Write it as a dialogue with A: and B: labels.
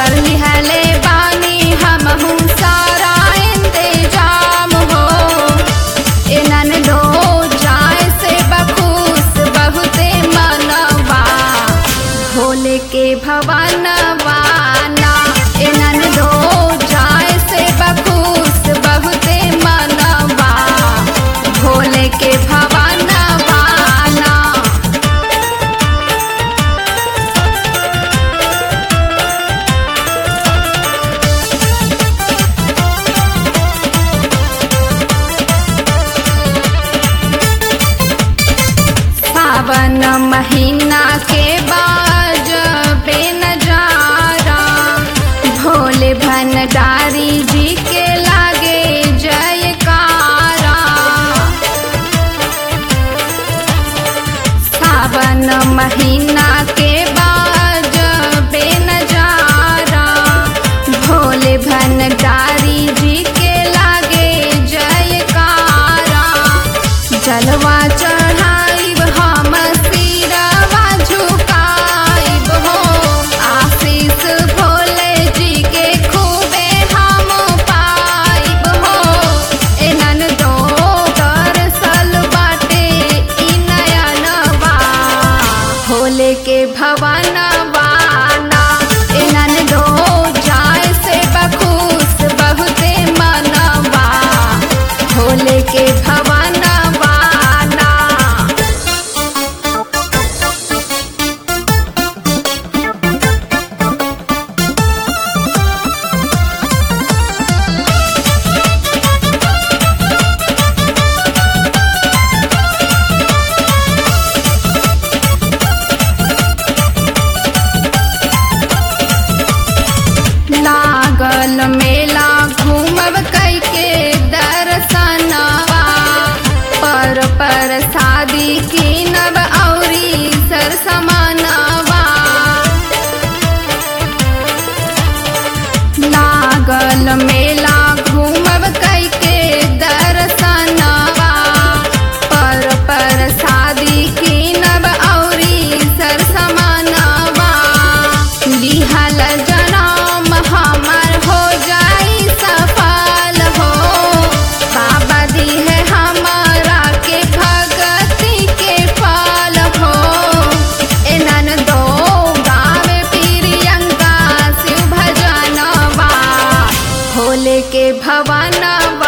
A: कर लिहले बानी हमहू सारा इंतजाम हो। इनन दो जाए से बखूस बहुते मनवा भोले के भवनवा ना। इनन दो जाए से बखूस बहुते मनवा भोले के भवनवा ना। सावन महीना के बाज बेनजारा भोले भंडारी जी के लागे जयकारा। सावन महीना के बाज बेनजारा भोले भंडारी जी के लागे जयकारा। जलवा चढ़ाइब हम सिरवा झुकाइब हो। आशीष भोले जी के खूबे हम पाइब हो। इनन दो दरसल बाटे ई नयनवा भोले के भवनवा ना। इनन दो जाए से बखूस बहुते मनवा भोले के भवनवा ना। लागल मेला घूमब कई के दर्शनवा पर शादी कीनब औरी सरसमानवा। लागल मेला घूमब कई के दर्शनवा पर शादी कीनब औरी सरसमानवा। लिहल जनम हमर हो जाई सफल हो। बाबा दी है हमारा के भगती के फल हो। इनन दो गावे प्रियंका शिव भजनवा भोले के भवनवा।